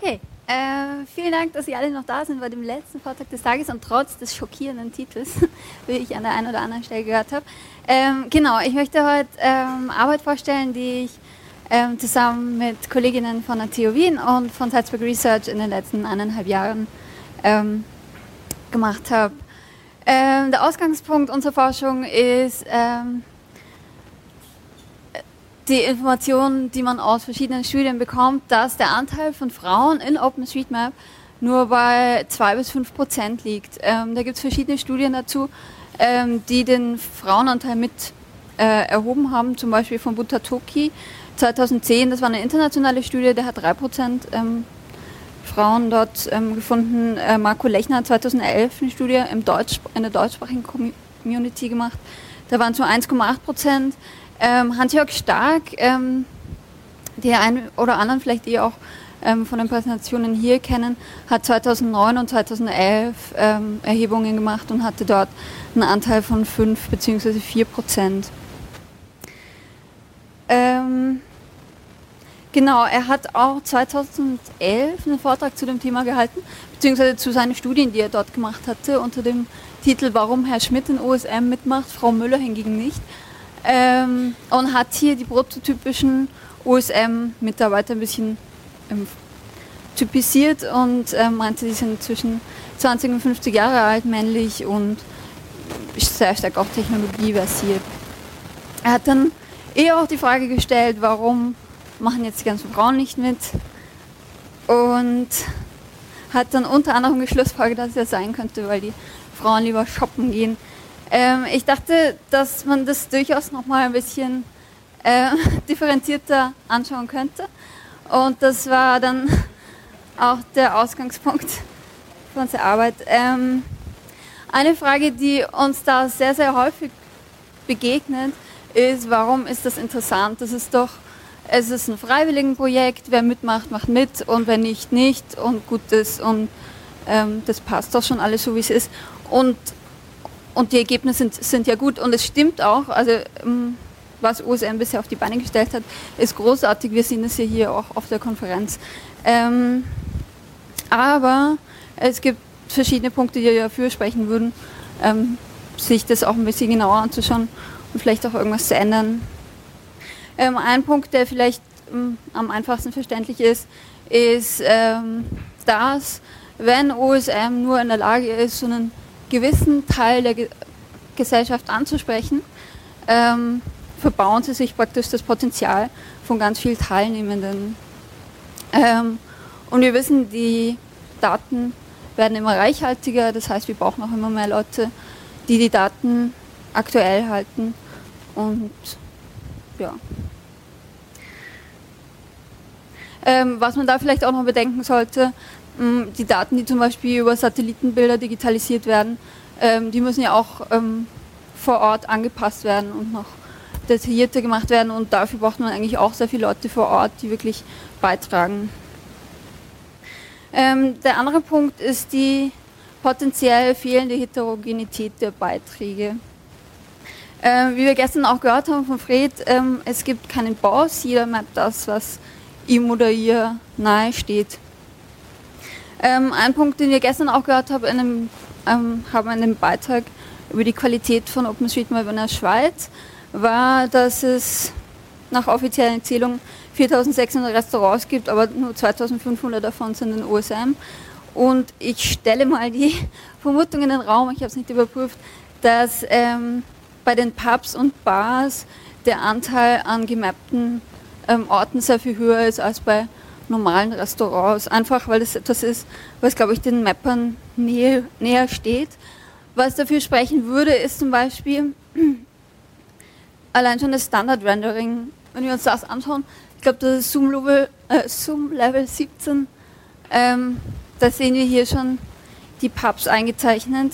Okay, vielen Dank, dass Sie alle noch da sind bei dem letzten Vortrag des Tages und trotz des schockierenden Titels, wie ich an der einen oder anderen Stelle gehört habe. Genau, ich möchte heute Arbeit vorstellen, die ich zusammen mit Kolleginnen von der TU Wien und von Salzburg Research in den letzten 1,5 Jahren gemacht habe. Der Ausgangspunkt unserer Forschung ist die Informationen, die man aus verschiedenen Studien bekommt, dass der Anteil von Frauen in OpenStreetMap nur bei 2-5% liegt. Da gibt es verschiedene Studien dazu, die den Frauenanteil mit erhoben haben, zum Beispiel von Butatoki 2010, das war eine internationale Studie, der hat 3% Frauen dort gefunden. Marco Lechner 2011 eine Studie in der deutschsprachigen Community gemacht, da waren es nur 1,8%. Hans-Jörg Stark, die einen oder anderen vielleicht auch von den Präsentationen hier kennen, hat 2009 und 2011 Erhebungen gemacht und hatte dort einen Anteil von 5 bzw. 4%. Genau, er hat auch 2011 einen Vortrag zu dem Thema gehalten, beziehungsweise zu seinen Studien, die er dort gemacht hatte, unter dem Titel "Warum Herr Schmidt in OSM mitmacht, Frau Müller hingegen nicht". Und hat hier die prototypischen OSM-Mitarbeiter ein bisschen typisiert und meinte, die sind zwischen 20 und 50 Jahre alt, männlich und sehr stark auch technologieversiert. Er hat dann auch die Frage gestellt, warum machen jetzt die ganzen Frauen nicht mit, und hat dann unter anderem geschlussfolgert, dass es ja sein könnte, weil die Frauen lieber shoppen gehen. Ich dachte, dass man das durchaus nochmal ein bisschen differenzierter anschauen könnte. Und das war dann auch der Ausgangspunkt für unsere Arbeit. Eine Frage, die uns da sehr, sehr häufig begegnet, ist, warum ist das interessant? Es ist ein Freiwilligenprojekt, wer mitmacht, macht mit, und wer nicht, nicht, und gut ist, und das passt doch schon alles so, wie es ist. Und die Ergebnisse sind ja gut, und es stimmt auch, also was OSM bisher auf die Beine gestellt hat, ist großartig, wir sehen es ja hier auch auf der Konferenz. Aber es gibt verschiedene Punkte, die dafür sprechen würden, sich das auch ein bisschen genauer anzuschauen und vielleicht auch irgendwas zu ändern. Ein Punkt, der vielleicht am einfachsten verständlich ist, dass, wenn OSM nur in der Lage ist, so einen gewissen Teil der Gesellschaft anzusprechen, verbauen sie sich praktisch das Potenzial von ganz vielen Teilnehmenden. Und wir wissen, die Daten werden immer reichhaltiger, das heißt, wir brauchen auch immer mehr Leute, die die Daten aktuell halten. Und ja. Was man da vielleicht auch noch bedenken sollte, die Daten, die zum Beispiel über Satellitenbilder digitalisiert werden, die müssen ja auch vor Ort angepasst werden und noch detaillierter gemacht werden, und dafür braucht man eigentlich auch sehr viele Leute vor Ort, die wirklich beitragen. Der andere Punkt ist die potenziell fehlende Heterogenität der Beiträge. Wie wir gestern auch gehört haben von Fred, es gibt keinen Boss, jeder mappt das, was ihm oder ihr nahe steht. Ein Punkt, den wir gestern auch gehört haben in einem Beitrag über die Qualität von OpenStreetMap in der Schweiz, war, dass es nach offiziellen Zählungen 4.600 Restaurants gibt, aber nur 2.500 davon sind in OSM. Und ich stelle mal die Vermutung in den Raum, ich habe es nicht überprüft, dass bei den Pubs und Bars der Anteil an gemappten Orten sehr viel höher ist als bei normalen Restaurants, einfach weil das etwas ist, was, glaube ich, den Mappern näher steht. Was dafür sprechen würde, ist zum Beispiel allein schon das Standard-Rendering. Wenn wir uns das anschauen, ich glaube, das ist Zoom Level 17, da sehen wir hier schon die Pubs eingezeichnet.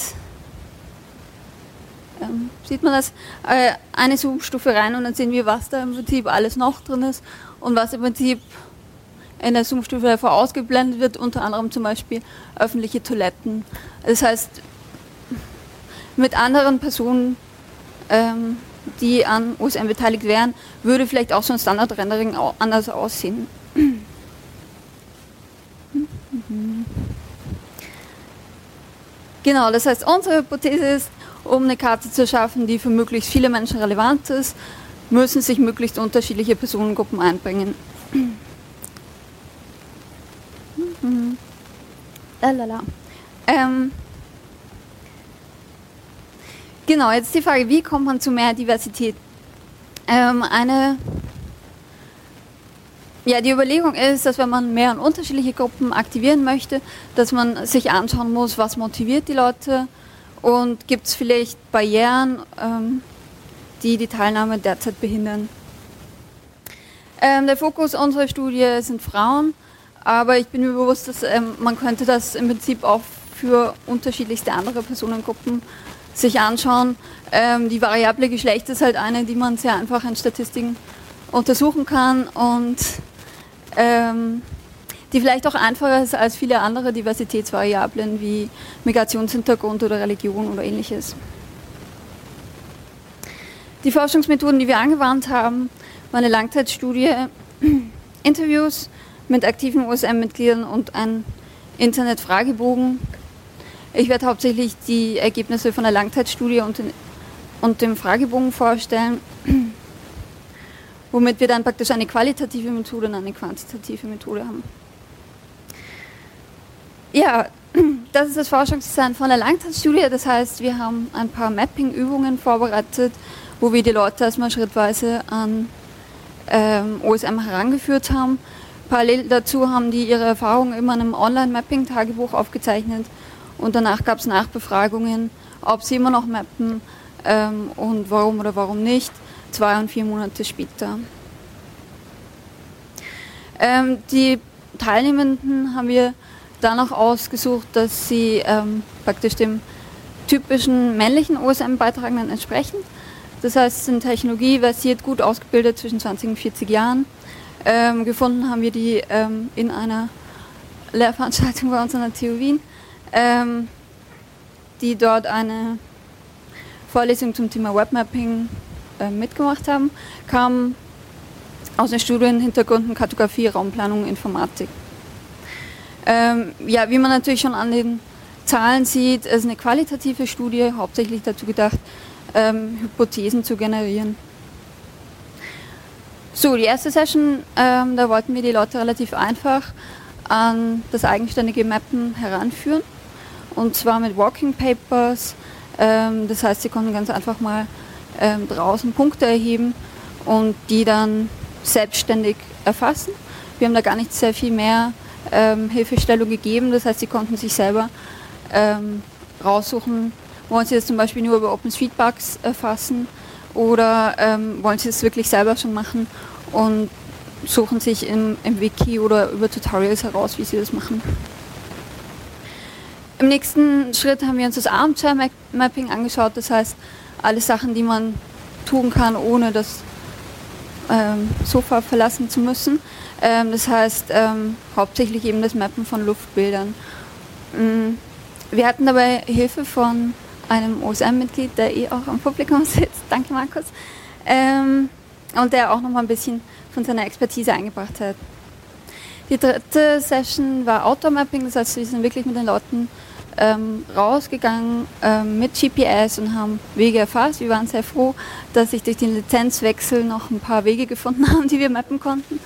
Sieht man das? Eine Zoom-Stufe rein und dann sehen wir, was da im Prinzip alles noch drin ist und was im Prinzip in der Zoom-Stufe davor ausgeblendet wird, unter anderem zum Beispiel öffentliche Toiletten. Das heißt, mit anderen Personen, die an OSM beteiligt wären, würde vielleicht auch so ein Standard-Rendering anders aussehen. Genau, das heißt, unsere Hypothese ist, um eine Karte zu schaffen, die für möglichst viele Menschen relevant ist, müssen sich möglichst unterschiedliche Personengruppen einbringen. Genau, jetzt die Frage, wie kommt man zu mehr Diversität? Die Überlegung ist, dass wenn man mehr und unterschiedliche Gruppen aktivieren möchte, dass man sich anschauen muss, was motiviert die Leute und gibt es vielleicht Barrieren, die die Teilnahme derzeit behindern. Der Fokus unserer Studie sind Frauen, aber ich bin mir bewusst, dass man könnte das im Prinzip auch für unterschiedlichste andere Personengruppen sich anschauen. Die Variable Geschlecht ist halt eine, die man sehr einfach in Statistiken untersuchen kann und die vielleicht auch einfacher ist als viele andere Diversitätsvariablen wie Migrationshintergrund oder Religion oder ähnliches. Die Forschungsmethoden, die wir angewandt haben, war eine Langzeitstudie, Interviews mit aktiven OSM-Mitgliedern und ein Internet-Fragebogen. Ich werde hauptsächlich die Ergebnisse von der Langzeitstudie und dem Fragebogen vorstellen, womit wir dann praktisch eine qualitative Methode und eine quantitative Methode haben. Ja, das ist das Forschungsdesign von der Langzeitstudie. Das heißt, wir haben ein paar Mapping-Übungen vorbereitet, wo wir die Leute erstmal schrittweise an OSM herangeführt haben. Parallel dazu haben die ihre Erfahrungen immer in einem Online-Mapping-Tagebuch aufgezeichnet und danach gab es Nachbefragungen, ob sie immer noch mappen und warum oder warum nicht, 2 und 4 Monate später. Die Teilnehmenden haben wir danach ausgesucht, dass sie praktisch dem typischen männlichen OSM-Beitragenden entsprechen. Das heißt, sind technologieversiert, gut ausgebildet, zwischen 20 und 40 Jahren. Gefunden haben wir die in einer Lehrveranstaltung bei uns an der TU Wien, die dort eine Vorlesung zum Thema Webmapping mitgemacht haben, kamen aus den Studienhintergründen Kartografie, Raumplanung, Informatik. Wie man natürlich schon an den Zahlen sieht, ist eine qualitative Studie, hauptsächlich dazu gedacht, Hypothesen zu generieren. So, die erste Session, da wollten wir die Leute relativ einfach an das eigenständige Mappen heranführen, und zwar mit Walking Papers. Das heißt, sie konnten ganz einfach mal draußen Punkte erheben und die dann selbstständig erfassen. Wir haben da gar nicht sehr viel mehr Hilfestellung gegeben, das heißt, sie konnten sich selber raussuchen, wollen sie das zum Beispiel nur über OpenStreetMaps erfassen oder wollen sie es wirklich selber schon machen und suchen sich im Wiki oder über Tutorials heraus, wie sie das machen. Im nächsten Schritt haben wir uns das Armchair-Mapping angeschaut, das heißt, alle Sachen, die man tun kann, ohne das Sofa verlassen zu müssen. Das heißt, hauptsächlich eben das Mappen von Luftbildern. Wir hatten dabei Hilfe von einem OSM-Mitglied, der auch im Publikum sitzt, danke Markus, und der auch noch mal ein bisschen von seiner Expertise eingebracht hat. Die dritte Session war Outdoor-Mapping, das heißt, wir sind wirklich mit den Leuten rausgegangen mit GPS und haben Wege erfasst. Wir waren sehr froh, dass sich durch den Lizenzwechsel noch ein paar Wege gefunden haben, die wir mappen konnten.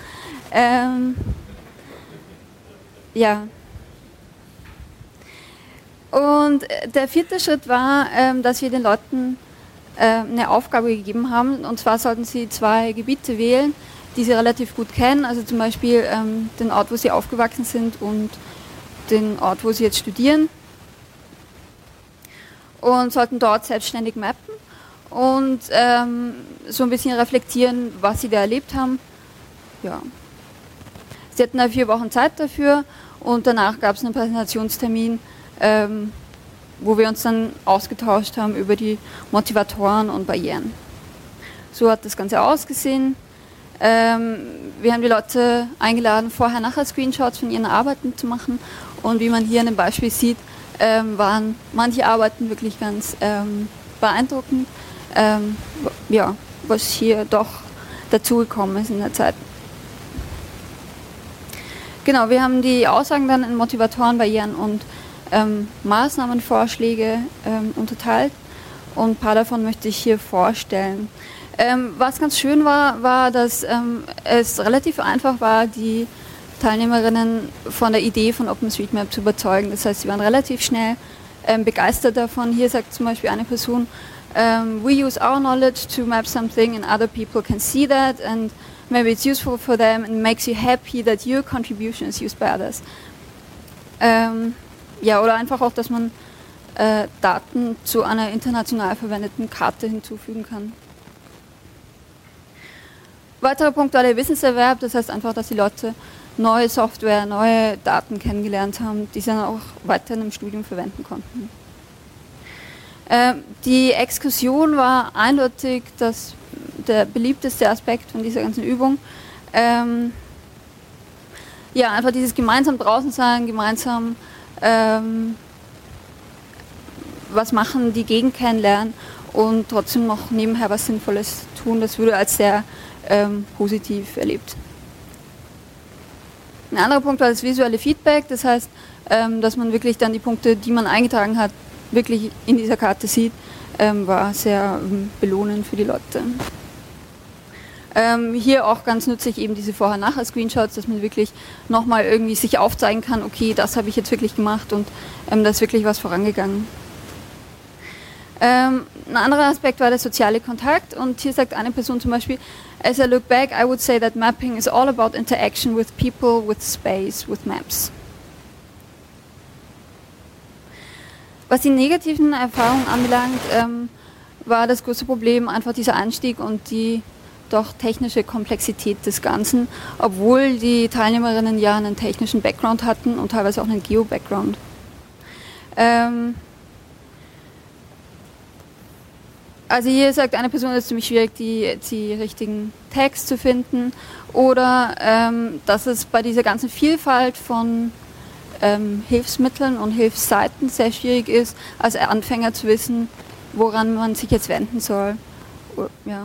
Und der vierte Schritt war, dass wir den Leuten eine Aufgabe gegeben haben, und zwar sollten sie 2 Gebiete wählen, die sie relativ gut kennen, also zum Beispiel den Ort, wo sie aufgewachsen sind und den Ort, wo sie jetzt studieren, und sollten dort selbstständig mappen und so ein bisschen reflektieren, was sie da erlebt haben. Ja. Sie hatten da 4 Wochen Zeit dafür und danach gab es einen Präsentationstermin, wo wir uns dann ausgetauscht haben über die Motivatoren und Barrieren. So hat das Ganze ausgesehen. Wir haben die Leute eingeladen, vorher-nachher Screenshots von ihren Arbeiten zu machen, und wie man hier in dem Beispiel sieht, waren manche Arbeiten wirklich ganz beeindruckend, was hier doch dazugekommen ist in der Zeit. Genau, wir haben die Aussagen dann in Motivatoren, Barrieren und Maßnahmenvorschläge unterteilt und ein paar davon möchte ich hier vorstellen. Was ganz schön war, dass es relativ einfach war, die Teilnehmerinnen von der Idee von OpenStreetMap zu überzeugen. Das heißt, sie waren relativ schnell begeistert davon. Hier sagt zum Beispiel eine Person, we use our knowledge to map something and other people can see that and maybe it's useful for them and makes you happy that your contribution is used by others. Ja, oder einfach auch, dass man Daten zu einer international verwendeten Karte hinzufügen kann. Weiterer Punkt war der Wissenserwerb, das heißt einfach, dass die Leute neue Software, neue Daten kennengelernt haben, die sie dann auch weiterhin im Studium verwenden konnten. Die Exkursion war eindeutig der beliebteste Aspekt von dieser ganzen Übung. Ja, einfach dieses gemeinsam draußen sein, gemeinsam was machen, die Gegend kennenlernen und trotzdem noch nebenher was Sinnvolles tun, das wurde als sehr positiv erlebt. Ein anderer Punkt war das visuelle Feedback, das heißt, dass man wirklich dann die Punkte, die man eingetragen hat, wirklich in dieser Karte sieht, war sehr belohnend für die Leute. Hier auch ganz nützlich eben diese Vorher-Nachher-Screenshots, dass man wirklich nochmal irgendwie sich aufzeigen kann, okay, das habe ich jetzt wirklich gemacht und da ist wirklich was vorangegangen. Ein anderer Aspekt war der soziale Kontakt und hier sagt eine Person zum Beispiel, as I look back, I would say that mapping is all about interaction with people, with space, with maps. Was die negativen Erfahrungen anbelangt, war das große Problem einfach dieser Einstieg und die doch technische Komplexität des Ganzen, obwohl die Teilnehmerinnen ja einen technischen Background hatten und teilweise auch einen Geo-Background. Also hier sagt eine Person, es ist ziemlich schwierig, die richtigen Tags zu finden oder dass es bei dieser ganzen Vielfalt von Hilfsmitteln und Hilfsseiten sehr schwierig ist, als Anfänger zu wissen, woran man sich jetzt wenden soll. Ja.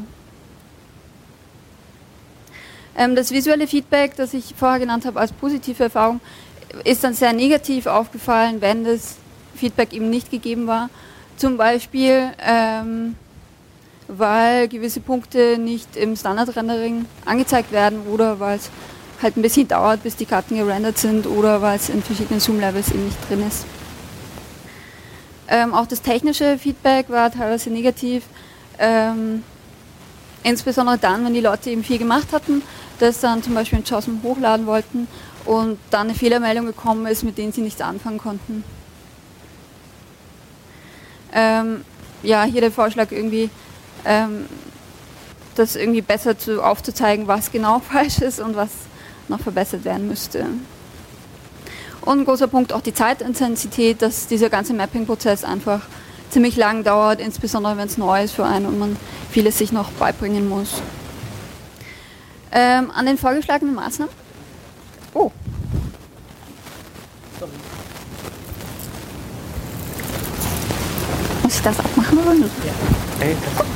Das visuelle Feedback, das ich vorher genannt habe als positive Erfahrung, ist dann sehr negativ aufgefallen, wenn das Feedback eben nicht gegeben war. Zum Beispiel, weil gewisse Punkte nicht im Standard-Rendering angezeigt werden oder weil es halt ein bisschen dauert, bis die Karten gerendert sind oder weil es in verschiedenen Zoom-Levels eben nicht drin ist. Auch das technische Feedback war teilweise negativ, insbesondere dann, wenn die Leute eben viel gemacht hatten, das dann zum Beispiel in JOSM hochladen wollten und dann eine Fehlermeldung gekommen ist, mit denen sie nichts anfangen konnten. Ja, hier der Vorschlag irgendwie, das irgendwie besser aufzuzeigen, was genau falsch ist und was noch verbessert werden müsste. Und ein großer Punkt auch die Zeitintensität, dass dieser ganze Mapping-Prozess einfach ziemlich lang dauert, insbesondere wenn es neu ist für einen und man vieles sich noch beibringen muss. An den vorgeschlagenen Maßnahmen? Oh. Sorry. Muss ich das auch machen oder nicht? Ja. Hey, das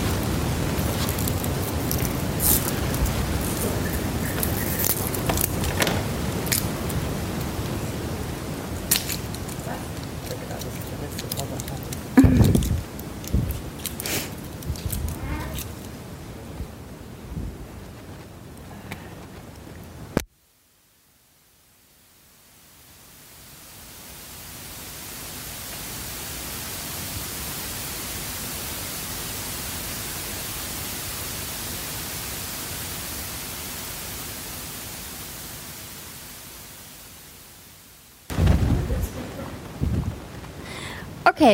Okay,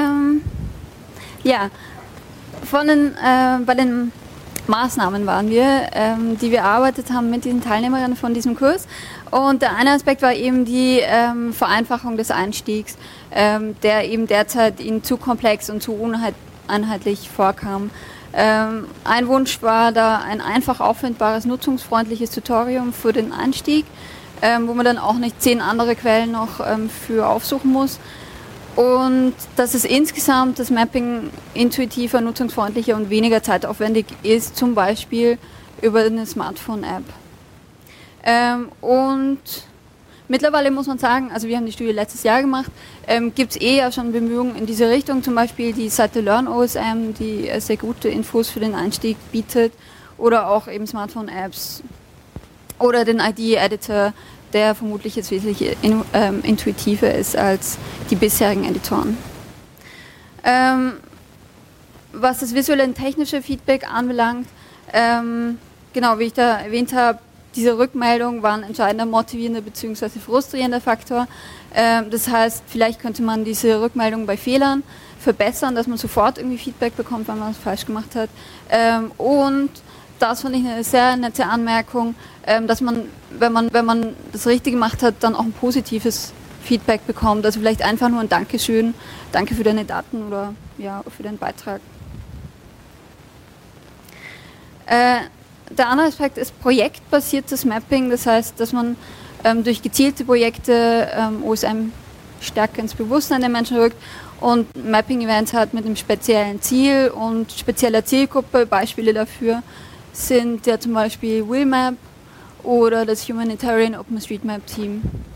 ja, bei den Maßnahmen waren wir, die wir erarbeitet haben mit den Teilnehmerinnen von diesem Kurs. Und der eine Aspekt war eben die Vereinfachung des Einstiegs, der eben derzeit ihnen zu komplex und zu uneinheitlich vorkam. Ein Wunsch war da ein einfach auffindbares, nutzungsfreundliches Tutorium für den Einstieg, wo man dann auch nicht 10 andere Quellen noch für aufsuchen muss. Und dass es insgesamt das Mapping intuitiver, nutzungsfreundlicher und weniger zeitaufwendig ist, zum Beispiel über eine Smartphone-App. Und mittlerweile muss man sagen, also wir haben die Studie letztes Jahr gemacht, gibt es ja schon Bemühungen in diese Richtung, zum Beispiel die Seite LearnOSM, die sehr gute Infos für den Einstieg bietet, oder auch eben Smartphone-Apps oder den ID-Editor, der vermutlich jetzt wesentlich intuitiver ist als die bisherigen Editoren. Was das visuelle und technische Feedback anbelangt, genau wie ich da erwähnt habe, diese Rückmeldung war ein entscheidender motivierender bzw. frustrierender Faktor. Das heißt, vielleicht könnte man diese Rückmeldung bei Fehlern verbessern, dass man sofort irgendwie Feedback bekommt, wenn man es falsch gemacht hat. Und das fand ich eine sehr nette Anmerkung, dass man, wenn man das Richtige gemacht hat, dann auch ein positives Feedback bekommt. Also vielleicht einfach nur ein Dankeschön, danke für deine Daten oder ja, für deinen Beitrag. Der andere Aspekt ist projektbasiertes Mapping, das heißt, dass man durch gezielte Projekte OSM stärker ins Bewusstsein der Menschen rückt und Mapping-Events hat mit einem speziellen Ziel und spezieller Zielgruppe. Beispiele dafür sind ja zum Beispiel WillMap oder das Humanitarian OpenStreetMap Team.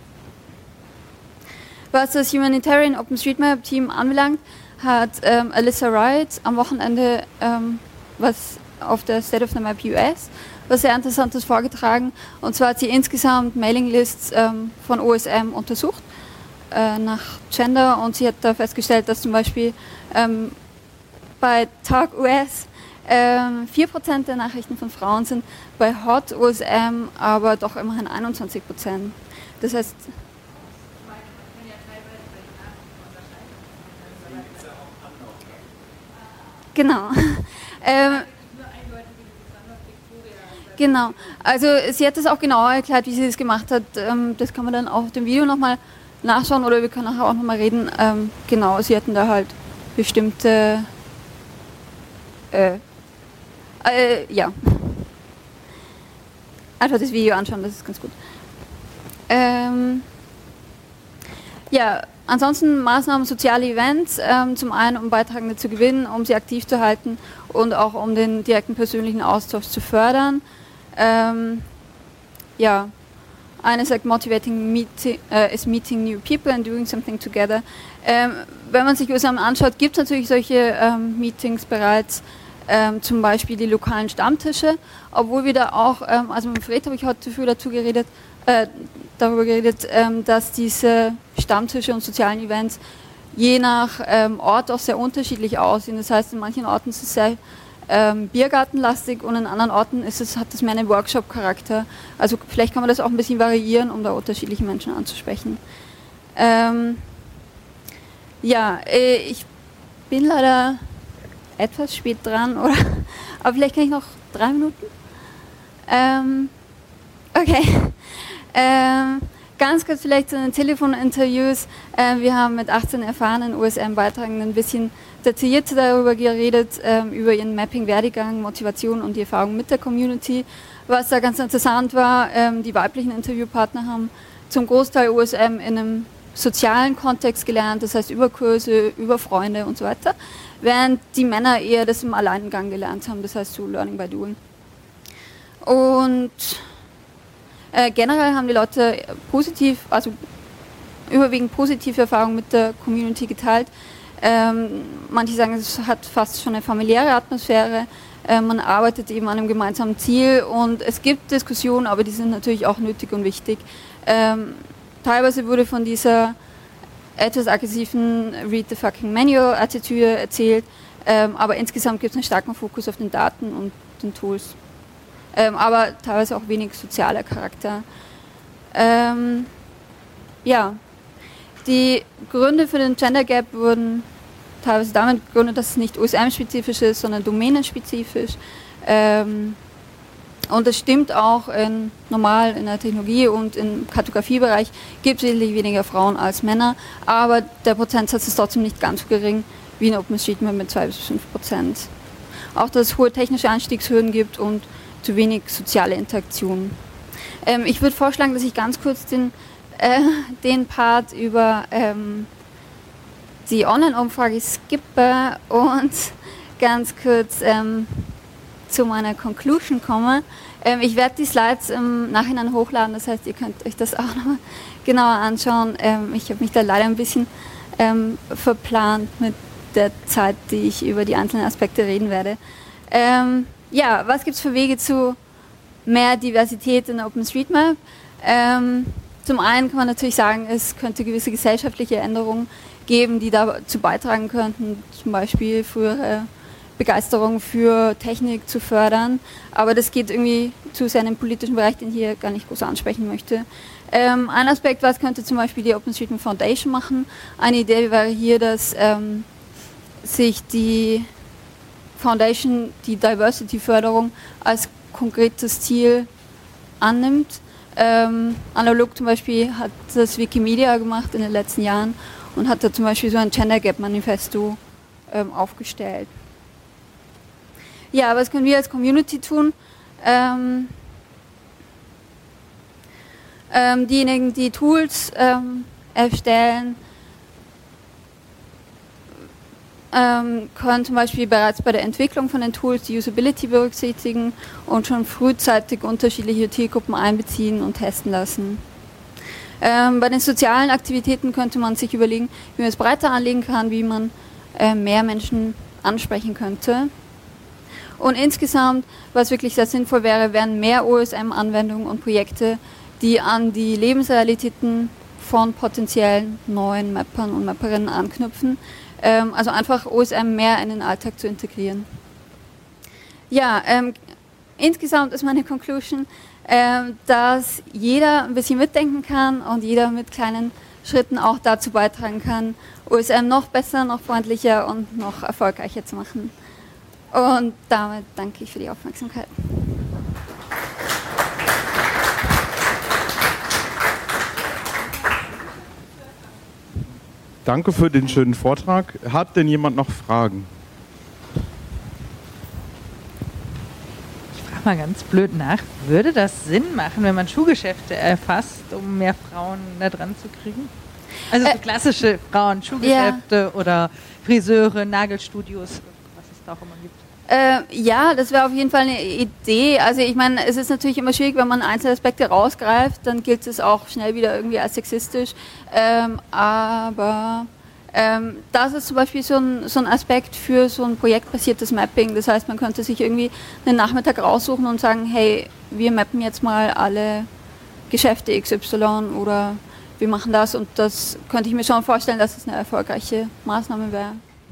Was das Humanitarian OpenStreetMap Team anbelangt, hat Alyssa Wright am Wochenende was auf der State of the Map US was sehr Interessantes vorgetragen. Und zwar hat sie insgesamt Mailinglists von OSM untersucht nach Gender und sie hat da festgestellt, dass zum Beispiel bei Talk US 4% der Nachrichten von Frauen sind, bei Hot OSM aber doch immerhin 21%. Das heißt, genau. Genau, also sie hat das auch genauer erklärt, wie sie das gemacht hat. Das kann man dann auch auf dem Video nochmal nachschauen oder wir können nachher auch nochmal reden. Genau, sie hatten da halt bestimmte, ja, einfach das Video anschauen, das ist ganz gut. Ja, ansonsten Maßnahmen, soziale Events, zum einen um Beitragende zu gewinnen, um sie aktiv zu halten und auch um den direkten persönlichen Austausch zu fördern. Ja, eine sagt motivating is meeting new people and doing something together. Wenn man sich USM anschaut, gibt es natürlich solche Meetings bereits, zum Beispiel die lokalen Stammtische, obwohl wir da auch, also mit Fred habe ich heute früh darüber geredet, dass diese Stammtische und sozialen Events je nach Ort auch sehr unterschiedlich aussehen. Das heißt, in manchen Orten ist es sehr biergartenlastig und in anderen Orten hat es mehr einen Workshop-Charakter. Also vielleicht kann man das auch ein bisschen variieren, um da unterschiedliche Menschen anzusprechen. Ja, ich bin leider etwas spät dran, oder? Aber vielleicht kann ich noch 3 Minuten. Okay. Ganz kurz vielleicht zu den Telefoninterviews. Wir haben mit 18 erfahrenen USM-Beitragenden ein bisschen detailliert darüber geredet, über ihren Mapping-Werdegang, Motivation und die Erfahrung mit der Community. Was da ganz interessant war, die weiblichen Interviewpartner haben zum Großteil USM in einem sozialen Kontext gelernt, das heißt über Kurse, über Freunde und so weiter, während die Männer eher das im Alleingang gelernt haben, das heißt so Learning by Doing. Und generell haben die Leute überwiegend positive Erfahrungen mit der Community geteilt. Manche sagen, es hat fast schon eine familiäre Atmosphäre. Man arbeitet eben an einem gemeinsamen Ziel und es gibt Diskussionen, aber die sind natürlich auch nötig und wichtig. Teilweise wurde von dieser etwas aggressiven Read the fucking Manual Attitüde erzählt, aber insgesamt gibt es einen starken Fokus auf den Daten und den Tools. Aber teilweise auch wenig sozialer Charakter. Ja, die Gründe für den Gender Gap wurden teilweise damit begründet, dass es nicht USM-spezifisch ist, sondern domänenspezifisch. Und das stimmt auch normal in der Technologie und im Kartografiebereich gibt es wesentlich weniger Frauen als Männer, aber der Prozentsatz ist trotzdem nicht ganz so gering wie in OpenStreetMap mit 2 bis 5%. Auch dass es hohe technische Einstiegshürden gibt und zu wenig soziale Interaktion. Ich würde vorschlagen, dass ich ganz kurz den Part über die Online-Umfrage skippe und ganz kurz zu meiner Conclusion komme. Ich werde die Slides im Nachhinein hochladen, das heißt, ihr könnt euch das auch noch genauer anschauen. Ich habe mich da leider ein bisschen verplant mit der Zeit, die ich über die einzelnen Aspekte reden werde. Ja, was gibt es für Wege zu mehr Diversität in OpenStreetMap? Zum einen kann man natürlich sagen, es könnte gewisse gesellschaftliche Änderungen geben, die dazu beitragen könnten, zum Beispiel frühere Begeisterung für Technik zu fördern, aber das geht irgendwie zu sehr in den politischen Bereich, den ich hier gar nicht groß ansprechen möchte. Ein Aspekt, was könnte zum Beispiel die OpenStreetMap Foundation machen? Eine Idee wäre hier, dass sich die Foundation die Diversity-Förderung als konkretes Ziel annimmt. Analog zum Beispiel hat das Wikimedia gemacht in den letzten Jahren und hat da zum Beispiel so ein Gender Gap Manifesto aufgestellt. Ja, was können wir als Community tun? Diejenigen, die Tools erstellen, können zum Beispiel bereits bei der Entwicklung von den Tools die Usability berücksichtigen und schon frühzeitig unterschiedliche Zielgruppen einbeziehen und testen lassen. Bei den sozialen Aktivitäten könnte man sich überlegen, wie man es breiter anlegen kann, wie man mehr Menschen ansprechen könnte. Und insgesamt, was wirklich sehr sinnvoll wäre, wären mehr OSM-Anwendungen und Projekte, die an die Lebensrealitäten von potenziellen neuen Mappern und Mapperinnen anknüpfen. Also einfach OSM mehr in den Alltag zu integrieren. Ja, insgesamt ist meine Conclusion, dass jeder ein bisschen mitdenken kann und jeder mit kleinen Schritten auch dazu beitragen kann, OSM noch besser, noch freundlicher und noch erfolgreicher zu machen. Und damit danke ich für die Aufmerksamkeit. Danke für den schönen Vortrag. Hat denn jemand noch Fragen? Ich frage mal ganz blöd nach. Würde das Sinn machen, wenn man Schuhgeschäfte erfasst, um mehr Frauen da dran zu kriegen? Also so klassische Frauen, Schuhgeschäfte oder Friseure, Nagelstudios, was es da auch immer gibt. Ja, das wäre auf jeden Fall eine Idee. Also ich meine, es ist natürlich immer schwierig, wenn man einzelne Aspekte rausgreift, dann gilt es auch schnell wieder irgendwie als sexistisch. Aber das ist zum Beispiel so ein Aspekt für so ein projektbasiertes Mapping. Das heißt, man könnte sich irgendwie einen Nachmittag raussuchen und sagen, hey, wir mappen jetzt mal alle Geschäfte XY oder wir machen das, und das könnte ich mir schon vorstellen, dass es eine erfolgreiche Maßnahme wäre.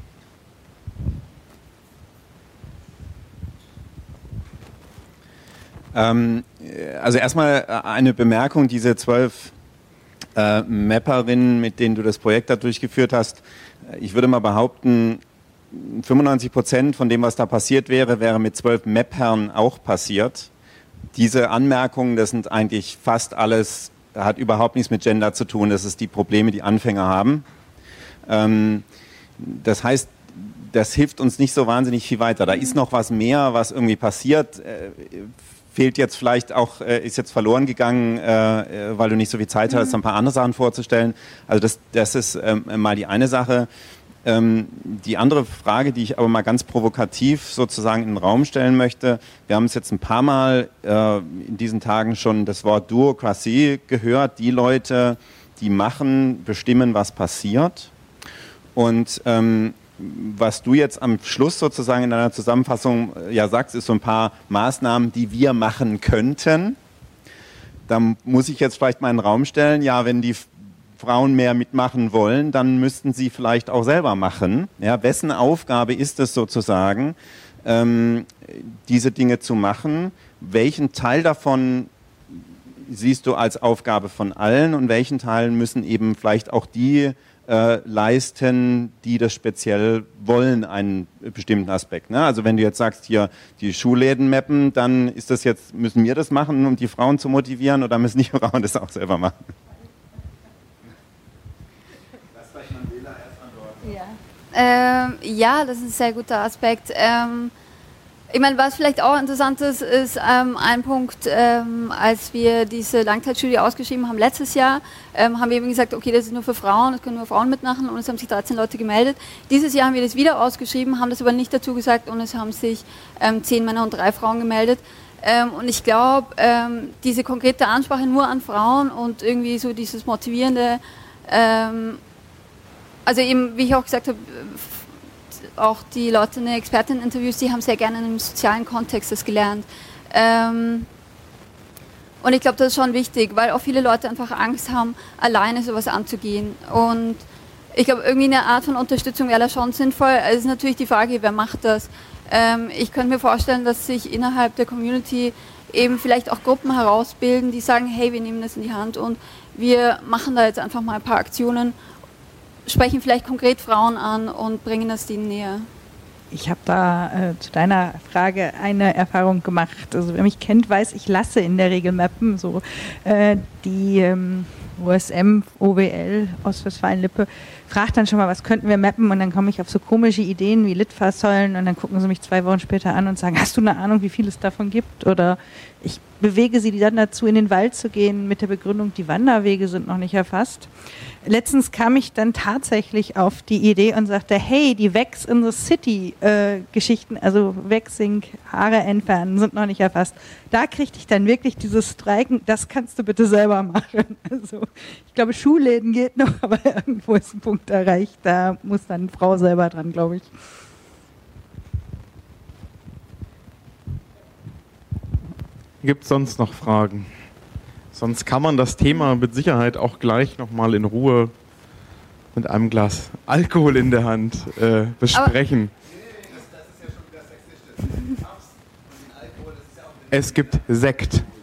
Also erstmal eine Bemerkung, diese 12 Mapperinnen, mit denen du das Projekt da durchgeführt hast, ich würde mal behaupten, 95% von dem, was da passiert wäre, wäre mit 12 Mappern auch passiert. Diese Anmerkungen, das sind eigentlich fast alles, hat überhaupt nichts mit Gender zu tun, das ist die Probleme, die Anfänger haben. Das heißt, das hilft uns nicht so wahnsinnig viel weiter. Da ist noch was mehr, was irgendwie passiert. Fehlt jetzt vielleicht auch, ist jetzt verloren gegangen, weil du nicht so viel Zeit hast, ein paar andere Sachen vorzustellen. Also das ist mal die eine Sache. Die andere Frage, die ich aber mal ganz provokativ sozusagen in den Raum stellen möchte, wir haben es jetzt ein paar Mal in diesen Tagen schon das Wort Duocracy gehört. Die Leute, die machen, bestimmen, was passiert. Und was du jetzt am Schluss sozusagen in deiner Zusammenfassung ja sagst, ist so ein paar Maßnahmen, die wir machen könnten. Da muss ich jetzt vielleicht mal in den Raum stellen, ja, wenn die Frauen mehr mitmachen wollen, dann müssten sie vielleicht auch selber machen. Ja, wessen Aufgabe ist es sozusagen, diese Dinge zu machen? Welchen Teil davon siehst du als Aufgabe von allen und welchen Teilen müssen eben vielleicht auch die leisten, die das speziell wollen, einen bestimmten Aspekt. Ne? Also wenn du jetzt sagst, hier die Schuhläden mappen, dann ist das jetzt, müssen wir das machen, um die Frauen zu motivieren, oder müssen die Frauen das auch selber machen? Lass vielleicht Mandela erst antworten. Ja, das ist ein sehr guter Aspekt. Ich meine, was vielleicht auch interessant ist ein Punkt, als wir diese Langzeitstudie ausgeschrieben haben letztes Jahr, haben wir eben gesagt, okay, das ist nur für Frauen, das können nur Frauen mitmachen, und es haben sich 13 Leute gemeldet. Dieses Jahr haben wir das wieder ausgeschrieben, haben das aber nicht dazu gesagt, und es haben sich 10 Männer und 3 Frauen gemeldet. Und ich glaube, diese konkrete Ansprache nur an Frauen und irgendwie so dieses motivierende, also eben, wie ich auch gesagt habe, auch die Leute in den Experteninterviews, die haben sehr gerne in einem sozialen Kontext das gelernt. Und ich glaube, das ist schon wichtig, weil auch viele Leute einfach Angst haben, alleine sowas anzugehen. Und ich glaube, irgendwie eine Art von Unterstützung wäre da schon sinnvoll. Es ist natürlich die Frage, wer macht das? Ich könnte mir vorstellen, dass sich innerhalb der Community eben vielleicht auch Gruppen herausbilden, die sagen, hey, wir nehmen das in die Hand und wir machen da jetzt einfach mal ein paar Aktionen, sprechen vielleicht konkret Frauen an und bringen das denen näher. Ich habe da zu deiner Frage eine Erfahrung gemacht. Also wer mich kennt, weiß, ich lasse in der Regel mappen. So die OSM, OWL, Ostwestfalen-Lippe, fragt dann schon mal, was könnten wir mappen? Und dann komme ich auf so komische Ideen wie Litfaßsäulen und dann gucken sie mich 2 Wochen später an und sagen, hast du eine Ahnung, wie viel es davon gibt? Oder ich bewege sie dann dazu, in den Wald zu gehen mit der Begründung, die Wanderwege sind noch nicht erfasst. Letztens kam ich dann tatsächlich auf die Idee und sagte, hey, die Wax in the City Geschichten, also Waxing, Haare entfernen, sind noch nicht erfasst. Da kriegte ich dann wirklich dieses Streiken, das kannst du bitte selber machen. Also ich glaube, Schuhläden geht noch, aber irgendwo ist ein Punkt erreicht, da muss dann eine Frau selber dran, glaube ich. Gibt es sonst noch Fragen? Sonst kann man das Thema mit Sicherheit auch gleich nochmal in Ruhe mit einem Glas Alkohol in der Hand besprechen. Es gibt Sekt.